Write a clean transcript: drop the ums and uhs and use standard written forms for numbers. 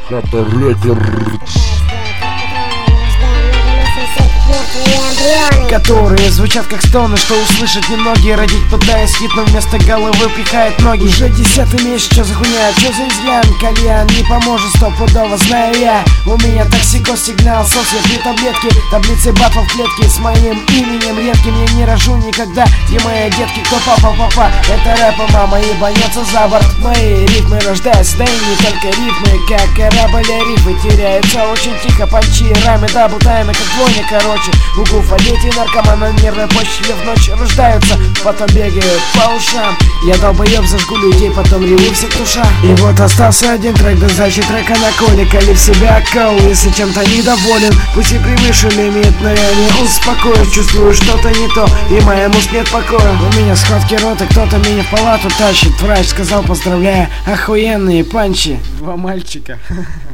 Хата Рекордс. Которые звучат как стоны, что услышат немногие. Родить пытаясь хит, но вместо головы пихает ноги. Уже 10-й месяц, что за хуйня, что за изъян? Кальян не поможет стопудово, знаю я. У меня токсикоз, сигнал, сос, я пью таблетки. Таблицы батлов в клетке с моим именем редким. Я не рожу никогда, где мои детки, кто папа? Это рэпа, мама ебанется за борт. Мои ритмы рождаются, да и не только ритмы. Как корабль, рифы теряются очень тихо. Панчи, раймы, даблтаймы, как двойня, короче. Угуфа, дети наркоманы, нервной почве в ночь рождаются, потом бегают по ушам. Я долбоеб, зажгу людей, потом реву всех душа. И вот остался один трек, да значит трека на коле. Кали в себя кол, если чем-то недоволен, пусть и превыше лимит, но я не успокоюсь. Чувствую что-то не то, и моя мозг нет покоя. У меня схватки рота, кто-то меня в палату тащит. Врач сказал поздравляю, охуенные панчи. Два мальчика.